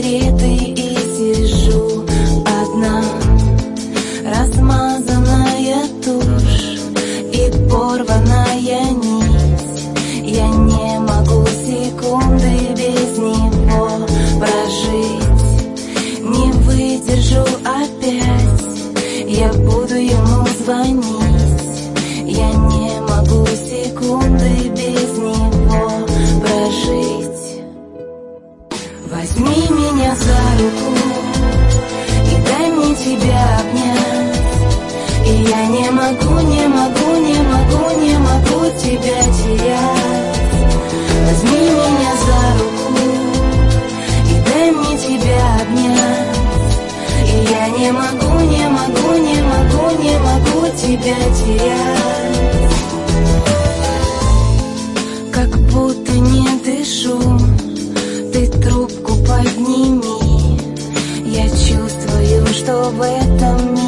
сигареты и сижу одна. Размазанная тушь и порванная нить. Я не могу секунды без него прожить. Не выдержу опять, я буду ему звонить. Я не могу секунды без него прожить. Возьми меня за руку и дай мне тебя обнять. И я не могу, не могу, не могу, не могу тебя терять. Возьми меня за руку и дай мне тебя обнять. И я не могу, не могу, не могу, не могу тебя терять. Как будто не дышу, ты трубку подними. Я чувствую, что в этом мире